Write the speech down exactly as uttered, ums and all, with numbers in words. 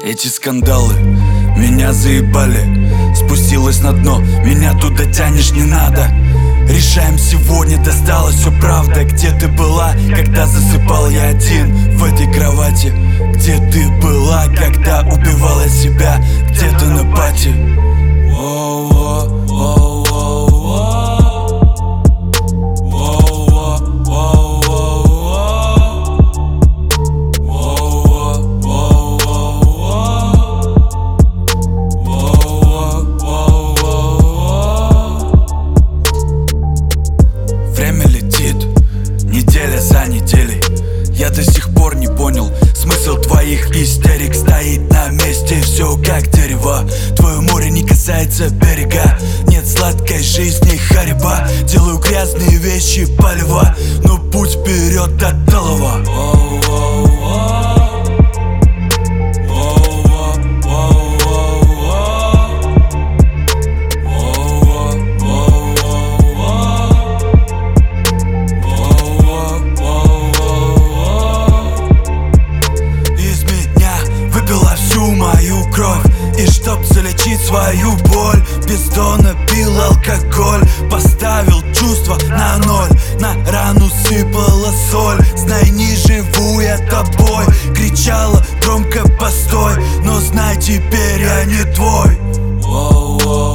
Эти скандалы меня заебали. Спустилась на дно, меня туда тянешь, не надо. Решаем сегодня, досталось все правда. Где ты была, когда засыпал я один в этой кровати? Где ты была, когда убивала себя? Где-то на пати. Время летит, неделя за неделей. Я до сих пор не понял смысл твоих истерик. Стоит на месте все как дерево. Твое море не касается берега. Нет сладкой жизни хариба. Делаю грязные вещи палево, но путь вперед до талого. Мою кровь, и чтоб залечить свою боль, бездонно пил алкоголь. Поставил чувства на ноль, на рану сыпала соль. Знай, не живу я тобой, кричала громко постой, но знай, теперь я не твой.